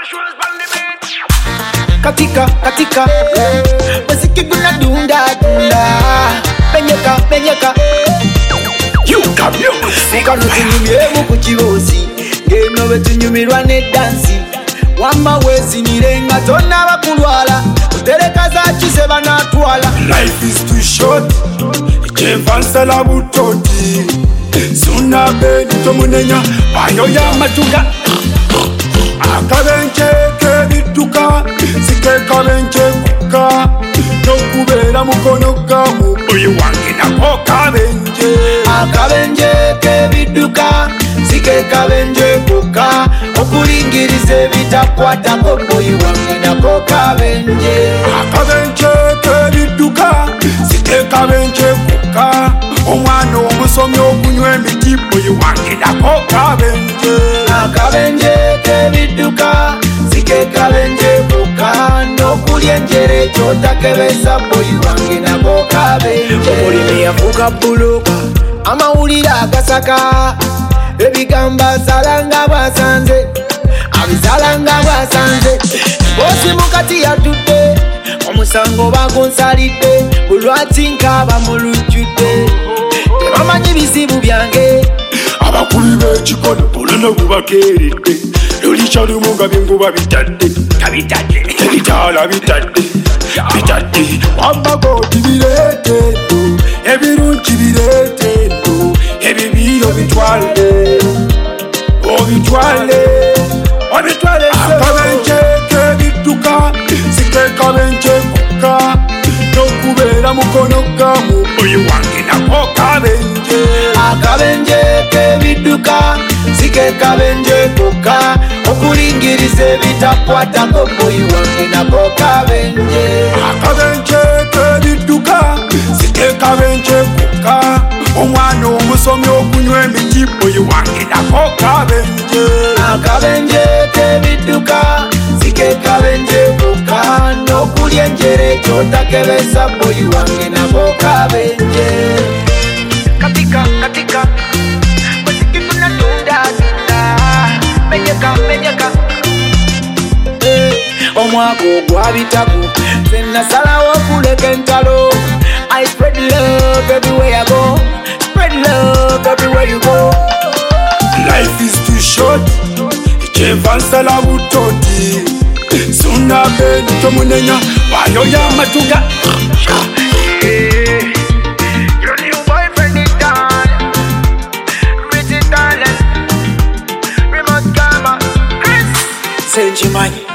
Katika, katika muziki guna dunda dunda. Penyeka, penyeka Yuka music. Kano tunyumire mu kukibuzi ngeno betunyumirwa ne dansi. Wama wezi nirenga tona bakulwala utereka za chise banatwala. Life is too short. Ichevansa la butoti. Suna bedi tomunenya bayo ya matuga. Akabenche kebituka sike kabenche kuka nokubera mukono gamu oyo wange nako kabenje. Akabenje kebiduka sike kabenje kuka okulingirize bitakwata ko boyi wange nako kabenje. Akabenje kebiduka sike kabenje kuka omwana omusomi okunywa emiti boyi wange nako kabenje. Akabenje kebiduka sike kabenje kuka nokulya enjere kyotakebeza boyi wange nako kabenje. Omulimi yafuuka bbuluka amawulire agasaka ebigamba salanga bwasanze abisalanga bwasanze. Bosi mukati yatudde omusango bagunsalidde bulwati nkaba mulujjudde tebamanyi bizibu byange. Abakulu b'ekikono bulana bubakeeredde lulikyalumu nga byenguba bitadde ebitaala bitadde wambagooti bireetendo ebirungi bireetendo ebibi obitwale akabenje kebidduka sikekabenje kuka nokubeera mukono gamu oyo wange nako kabenje. Akabenje kebiduka sike kabenje kuka okulingirize bitakwatako boyi wange nako kabenje. Akabenje kebiduka sike kabenje kuka omwana omusomi okunywa emiti boyi wange nako kabenje. Akabenje kebiduka sike kabenje kuka nokulya enjere kyotakebeza boyi wange nako kabenje. Katika, katika muziki guna dunda dunda. Penyeka, penyeka omwaka ogwabitaku fenna salawo okuleka entalo. I spread love everywhere I go. Spread love everywhere you go. Life is too short. Ichevansa la butoti. Suna bedi tomunenya bayo ya matuga. Your new boyfriend is done. Rich talent. Remote camera. Chris Senjimani.